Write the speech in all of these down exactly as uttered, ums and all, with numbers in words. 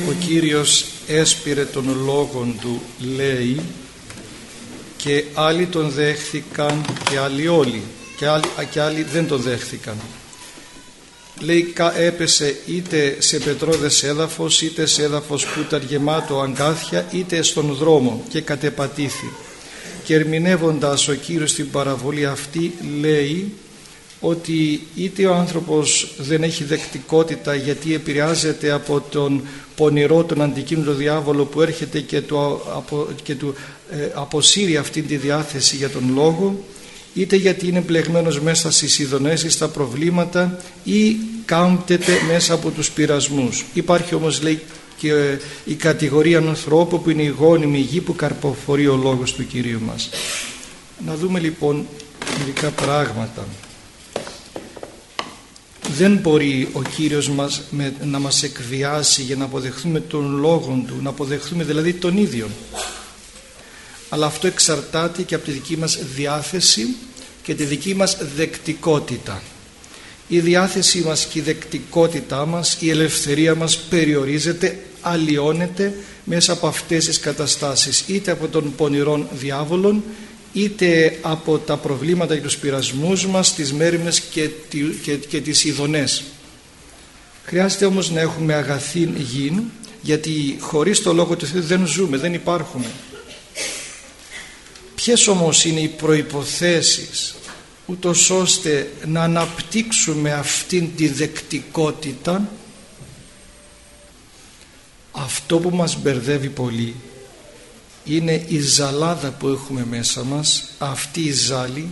Ο Κύριος έσπηρε τον λόγον του, λέει, και άλλοι τον δέχθηκαν και άλλοι όλοι και άλλοι, και άλλοι δεν τον δέχθηκαν. Λέει, έπεσε είτε σε πετρώδες έδαφος, είτε σε έδαφος που ήταν γεμάτο αγκάθια, είτε στον δρόμο, και κατεπατήθη. Και ερμηνεύοντας ο Κύριος την παραβολή αυτή, λέει ότι είτε ο άνθρωπος δεν έχει δεκτικότητα γιατί επηρεάζεται από τον πονηρό, τον αντικείμενο διάβολο που έρχεται και του, απο, και του ε, αποσύρει αυτή τη διάθεση για τον λόγο, είτε γιατί είναι μπλεγμένος μέσα στις ειδονές ή στα προβλήματα, ή κάμπτεται μέσα από τους πειρασμούς. Υπάρχει όμως, λέει, και η κατηγορία ανθρώπου που είναι η γόνιμη γη που καρποφορεί ο λόγος του Κυρίου μας. Να δούμε λοιπόν μερικά πράγματα. Δεν μπορεί ο Κύριος μας με, να μας εκβιάσει για να αποδεχθούμε τον λόγο Του, να αποδεχθούμε δηλαδή τον ίδιο. Αλλά αυτό εξαρτάται και από τη δική μας διάθεση και τη δική μας δεκτικότητα. Η διάθεση μας και η δεκτικότητά μας, η ελευθερία μας περιορίζεται, αλλοιώνεται μέσα από αυτές τις καταστάσεις, είτε από τον πονηρόν διάβολον, είτε από τα προβλήματα και τους πειρασμούς μας, τις μέριμνες και, και, και τις ειδονές. Χρειάζεται όμως να έχουμε αγαθήν γην, γιατί χωρίς το Λόγο του Θεού δεν ζούμε, δεν υπάρχουμε. Ποιες όμως είναι οι προϋποθέσεις ούτως ώστε να αναπτύξουμε αυτήν τη δεκτικότητα? Αυτό που μας μπερδεύει πολύ είναι η ζαλάδα που έχουμε μέσα μας, αυτή η ζάλη,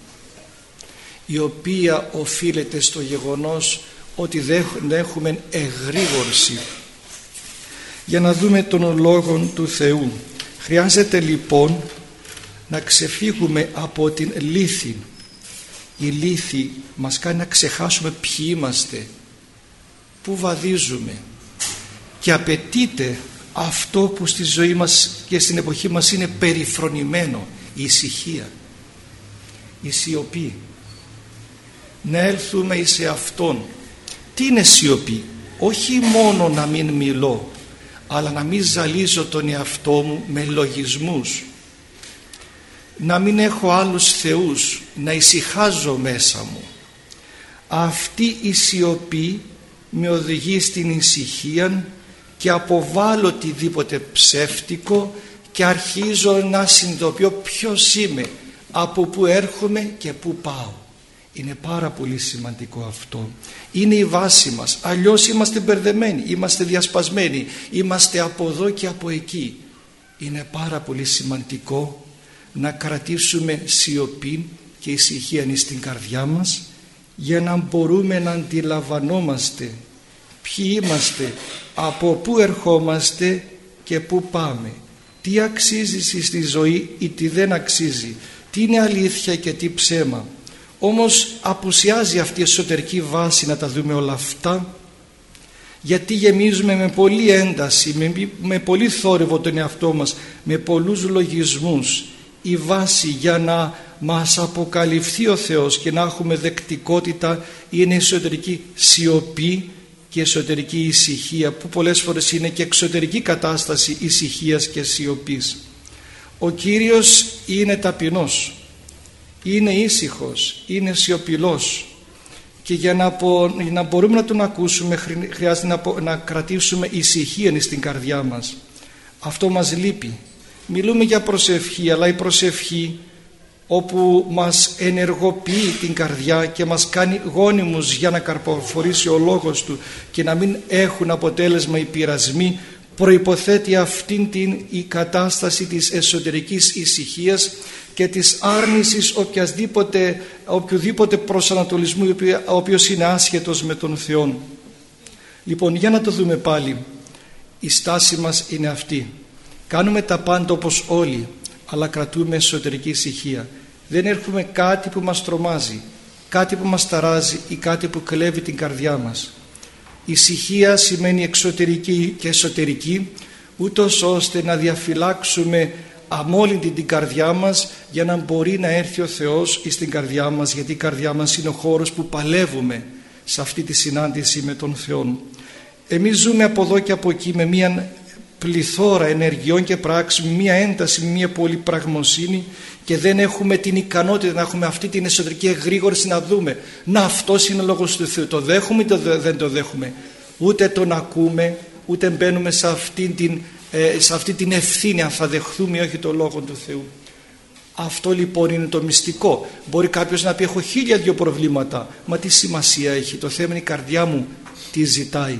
η οποία οφείλεται στο γεγονός ότι δεν έχουμε εγρήγορση. Για να δούμε τον Λόγο του Θεού, χρειάζεται λοιπόν να ξεφύγουμε από την λύθη. Η λύθη μας κάνει να ξεχάσουμε ποιοι είμαστε, πού βαδίζουμε, και απαιτείται αυτό που στη ζωή μας και στην εποχή μας είναι περιφρονημένο, η ησυχία, η σιωπή. Να έλθουμε εις εαυτόν. Τι είναι σιωπή? Όχι μόνο να μην μιλώ, αλλά να μην ζαλίζω τον εαυτό μου με λογισμούς, να μην έχω άλλους θεούς, να ησυχάζω μέσα μου. Αυτή η σιωπή με οδηγεί στην ησυχία και αποβάλλω οτιδήποτε ψεύτικο και αρχίζω να συνειδητοποιώ ποιος είμαι, από πού έρχομαι και πού πάω. Είναι πάρα πολύ σημαντικό αυτό. Είναι η βάση μας. Αλλιώς είμαστε μπερδεμένοι, είμαστε διασπασμένοι, είμαστε από εδώ και από εκεί. Είναι πάρα πολύ σημαντικό να κρατήσουμε σιωπή και ησυχία στην καρδιά μας, για να μπορούμε να αντιλαμβανόμαστε ποιοι είμαστε, από πού ερχόμαστε και πού πάμε, τι αξίζει στη ζωή ή τι δεν αξίζει, τι είναι αλήθεια και τι ψέμα. Όμως απουσιάζει αυτή η εσωτερική βάση να τα δούμε όλα αυτά, γιατί γεμίζουμε με πολλή ένταση, με, με πολύ θόρυβο τον εαυτό μας, με πολλούς λογισμούς. Η βάση για να μας αποκαλυφθεί ο Θεός και να έχουμε δεκτικότητα είναι εσωτερική σιωπή και εσωτερική ησυχία, που πολλές φορές είναι και εξωτερική κατάσταση ησυχίας και σιωπής. Ο Κύριος είναι ταπεινός, είναι ήσυχος, είναι σιωπηλός, και για να, μπο, να μπορούμε να τον ακούσουμε χρειάζεται να, να κρατήσουμε ησυχία στην καρδιά μας. Αυτό μας λείπει. Μιλούμε για προσευχή, αλλά η προσευχή όπου μας ενεργοποιεί την καρδιά και μας κάνει γόνιμους για να καρποφορήσει ο λόγος Του και να μην έχουν αποτέλεσμα οι πειρασμοί, προϋποθέτει αυτήν την η κατάσταση της εσωτερικής ησυχίας και της άρνησης οποιασδήποτε, οποιοδήποτε προσανατολισμού ο οποίος είναι άσχετος με τον Θεό. Λοιπόν, για να το δούμε πάλι. Η στάση μας είναι αυτή. Κάνουμε τα πάντα όπως όλοι, αλλά κρατούμε εσωτερική ησυχία. Δεν έχουμε κάτι που μας τρομάζει, κάτι που μας ταράζει ή κάτι που κλέβει την καρδιά μας. Ησυχία σημαίνει εξωτερική και εσωτερική, ούτως ώστε να διαφυλάξουμε αμόλυντη την καρδιά μας, για να μπορεί να έρθει ο Θεός στην καρδιά μας, γιατί η καρδιά μας είναι ο χώρος που παλεύουμε σε αυτή τη συνάντηση με τον Θεό. Εμείς ζούμε από εδώ και από εκεί με μια πληθώρα ενεργειών και πράξεων, μια ένταση, μια πολυπραγμοσύνη, και δεν έχουμε την ικανότητα να έχουμε αυτή την εσωτερική εγρήγορση να δούμε να αυτός είναι ο λόγος του Θεού. Το δέχουμε ή το δεν το δέχουμε? Ούτε τον ακούμε, ούτε μπαίνουμε σε αυτή την, ε, σε αυτή την ευθύνη αν θα δεχθούμε ή όχι το λόγο του Θεού. Αυτό λοιπόν είναι το μυστικό. Μπορεί κάποιος να πει έχω χίλια δυο προβλήματα, μα τι σημασία έχει? Το θέμα είναι η καρδιά μου τι ζητάει.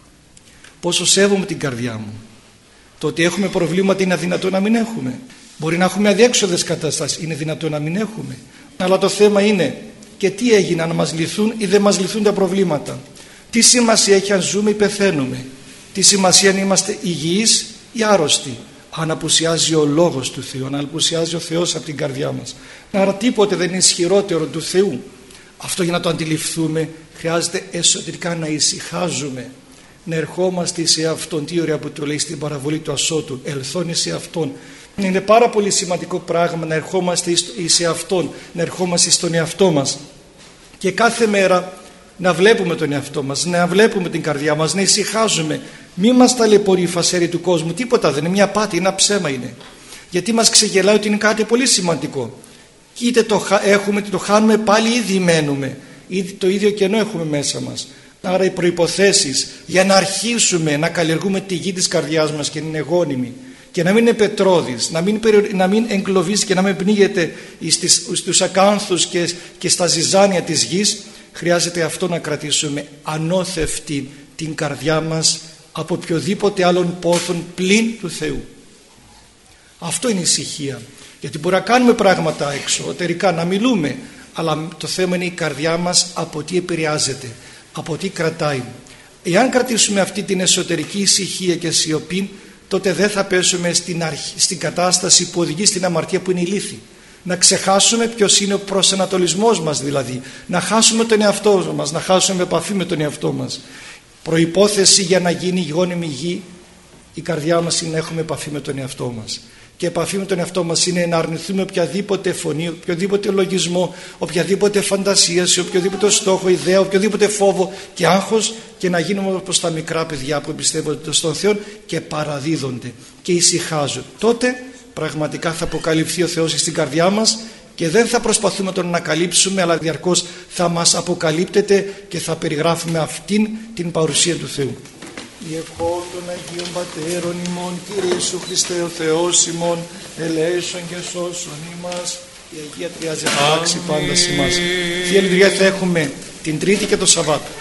Πόσο σέβομαι την καρδιά μου? Το ότι έχουμε προβλήματα είναι αδυνατό να μην έχουμε? Μπορεί να έχουμε αδιέξοδες καταστάσεις, είναι δυνατό να μην έχουμε? Αλλά το θέμα είναι και τι έγινε, να μας λυθούν ή δεν μας λυθούν τα προβλήματα. Τι σημασία έχει αν ζούμε ή πεθαίνουμε? Τι σημασία αν είμαστε υγιείς ή άρρωστοι? Αν απουσιάζει ο λόγος του Θεού, αν απουσιάζει ο Θεός από την καρδιά μας. Άρα τίποτε δεν είναι ισχυρότερο του Θεού. Αυτό για να το αντιληφθούμε χρειάζεται εσωτερικά να ησυχάζουμε, να ερχόμαστε σε Αυτόν. Τι ωραία που το λέει στην παραβολή του Ασώτου, ελθόν σε Αυτόν. Είναι πάρα πολύ σημαντικό πράγμα να ερχόμαστε σε Αυτόν, να ερχόμαστε στον εαυτό μας και κάθε μέρα να βλέπουμε τον εαυτό μας, να βλέπουμε την καρδιά μας, να ησυχάζουμε. Μη μας ταλαιπωρεί η φασαρία του κόσμου, τίποτα δεν είναι, μια πάτη, ένα ψέμα είναι. Γιατί μας ξεγελάει ότι είναι κάτι πολύ σημαντικό. Είτε το έχουμε είτε το χάνουμε, πάλι ήδη μένουμε, ήδη το ίδιο κενό έχουμε μέσα μας. Άρα οι προϋποθέσεις για να αρχίσουμε να καλλιεργούμε τη γη της καρδιάς μας και να είναι γόνιμη και να μην είναι πετρώδης, να μην, να μην εγκλωβίζει και να μην πνίγεται στις, στους ακάνθους και, και στα ζυζάνια της γης, χρειάζεται αυτό να κρατήσουμε ανώθευτη την καρδιά μας από οποιοδήποτε άλλον πόθον πλην του Θεού. Αυτό είναι η ησυχία. Γιατί μπορεί να κάνουμε πράγματα εξωτερικά, να μιλούμε, αλλά το θέμα είναι η καρδιά μας από τι επηρεάζεται, από τι κρατάει. Εάν κρατήσουμε αυτή την εσωτερική ησυχία και σιωπή, τότε δεν θα πέσουμε στην, αρχή, στην κατάσταση που οδηγεί στην αμαρτία, που είναι η λύθη. Να ξεχάσουμε ποιος είναι ο προσανατολισμός μας, δηλαδή να χάσουμε τον εαυτό μας, να χάσουμε επαφή με τον εαυτό μας. Προϋπόθεση για να γίνει γόνιμη γη η καρδιά μας είναι να έχουμε επαφή με τον εαυτό μας. Και επαφή με τον εαυτό μας είναι να αρνηθούμε οποιαδήποτε φωνή, οποιοδήποτε λογισμό, οποιαδήποτε φαντασία, σε οποιοδήποτε στόχο, ιδέα, οποιοδήποτε φόβο και άγχος, και να γίνουμε όπως τα μικρά παιδιά που εμπιστεύονται στον Θεό και παραδίδονται και ησυχάζουν. Τότε πραγματικά θα αποκαλυφθεί ο Θεός στην καρδιά μας και δεν θα προσπαθούμε να τον ανακαλύψουμε, αλλά διαρκώς θα μας αποκαλύπτεται και θα περιγράφουμε αυτήν την παρουσία του Θεού. Η ευχών των Αγίων Πατέρων ημών, Κύριε Ιησού Χριστέ ο Θεός ημών, ελέησον και σώσον ημάς. Η Αγία Τριάδη θα αλλάξει πάντα σε εμάς. Θεία Λειτουργία θα έχουμε την Τρίτη και το Σαββάτο.